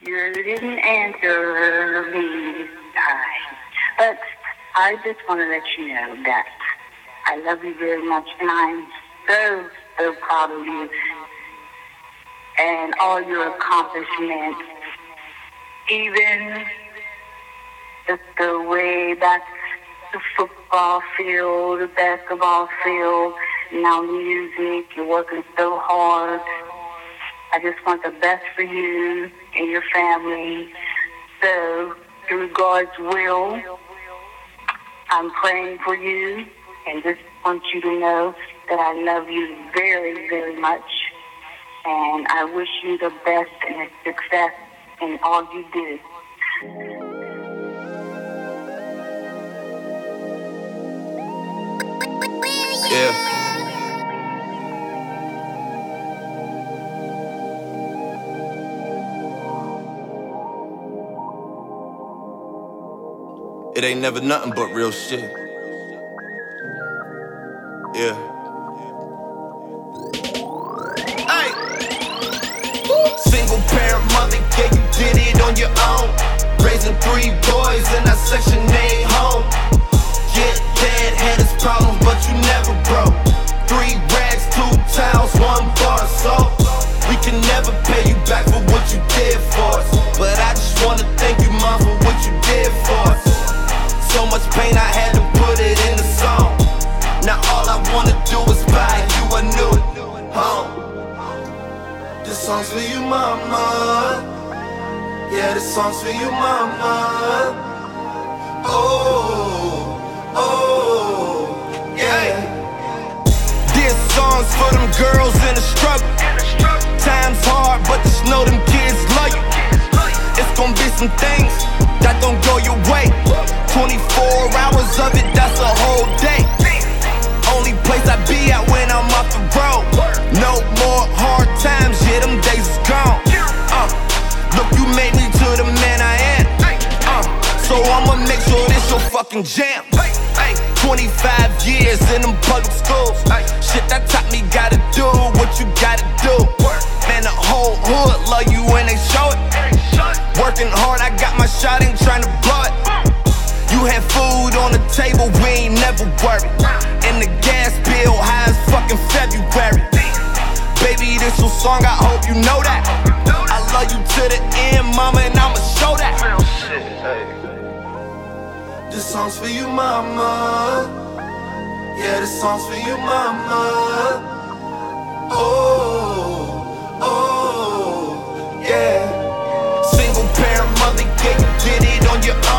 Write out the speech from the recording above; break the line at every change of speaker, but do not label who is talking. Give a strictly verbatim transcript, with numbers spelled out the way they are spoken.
You didn't answer me right. But I just want to let you know that I love you very much, and I'm so, so proud of you and all your accomplishments. Even the, the way that the football field, the basketball field, now music, you're working so hard. I just want the best for you and your family. So, through God's will, I'm praying for you and just want you to know that I love you very, very much. And I wish you the best and success in all you do.
Yeah. It ain't never nothing but real shit. Yeah. Hey! Single parent mother, yeah, you did it on your own. Raising three boys in that section eight home. Yeah, dad had his problems, but you never broke. Three rags, two towels, one bar of soap. We can never pay you back for what you did for us, but I just wanna thank you, mom, for what you did for us. So much pain, I had to put it in the song. Now all I wanna do is buy you a new home. This song's for you, mama. Yeah, this song's for you, mama. Oh, oh, yeah. This song's for them girls in the struggle. Time's hard, but just know them kids love you. It's gonna be some things that don't go your way. twenty-four hours of it, that's a whole day. Only place I be at when I'm off the road. No more hard times, yeah, them days is gone. Uh, look, you made me to the man I am. Uh, so I'ma make sure this your fucking jam. twenty-five years in them public schools. Shit that taught me gotta do what you gotta do. Man, the whole hood love you when they show it. Working hard, I got my shot, ain't tryna blow it. You had food on the table, we ain't never worried. And the gas bill high as fucking February. Baby, this your song, I hope you know that. I love you to the end, mama, and I'ma show that. This song's for you, mama. Yeah, this song's for you, mama. Oh, oh, yeah. Single parent mother, yeah, you did it on your own.